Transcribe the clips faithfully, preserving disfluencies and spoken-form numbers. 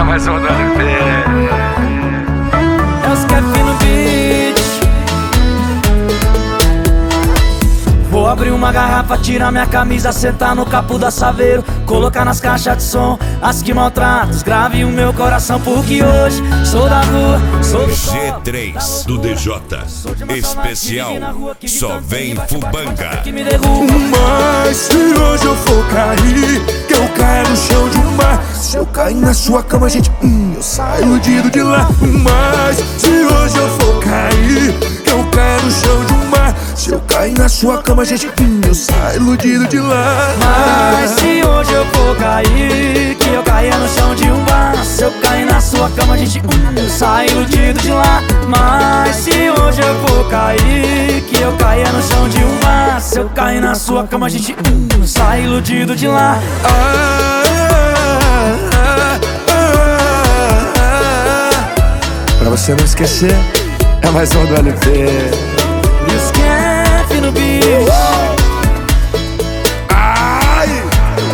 É mais um do L P. É os Kevin no beat. Vou abrir uma garrafa, tirar minha camisa, sentar no capo da Saveiro, colocar nas caixas de som as que maltratam, grave o meu coração, porque hoje sou da rua, sou do G três do D J especial, só vem Fubanga. Mas se hoje eu for cair, que eu caia no chão de um bar. Se eu cair na sua cama, gente, hum, eu saio iludido de lá. Mas se hoje eu for cair, que eu caia no chão de um bar. Se eu cair na sua cama, gente, hum, eu saio iludido de lá. Mas se hoje eu for cair, que eu caia no chão de um bar. Se eu cair na sua cama, gente, hum, eu saio iludido de lá. Mas se hoje eu for cair, que eu caia no chão de um bar. Se eu cair na sua cama, gente, hum, eu saio iludido de lá. Ah, ah, ah, ah. Pra você não esquecer, é mais um do L P. E os Kevin no beat. Ai!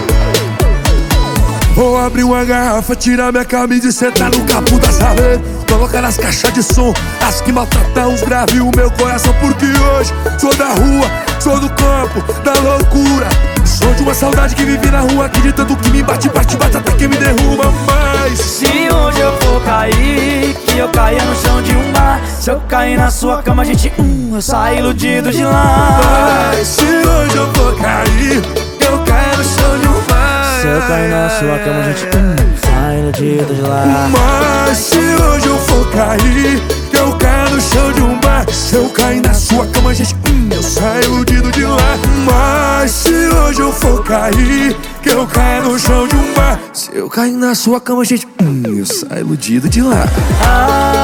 Vou abrir uma garrafa, tirar minha camisa e sentar no capo da Saveiro, colocar nas caixas de som as que maltratam os graves o meu coração, porque hoje sou da rua, sou do campo, da loucura. Sou de uma saudade que vive na rua, acreditando que me bate, bate, bate até que me derruba. Mas se hoje eu for cair, que eu caia no chão de um bar. Se eu cair na sua cama, gente, hum, eu saio iludido de lá. Mas se hoje eu for cair, que eu caia no chão de um bar. Se eu cair na sua cama, gente, hum, saio iludido de lá. Mas se hoje eu for cair, que eu caia no chão de um bar. Se eu cair na sua cama, gente, hum, eu saio iludido de lá. Mas se hoje eu for cair, que eu caia no chão de um bar. Se eu cair na sua cama, gente, hum, eu saio iludido de lá. Ah,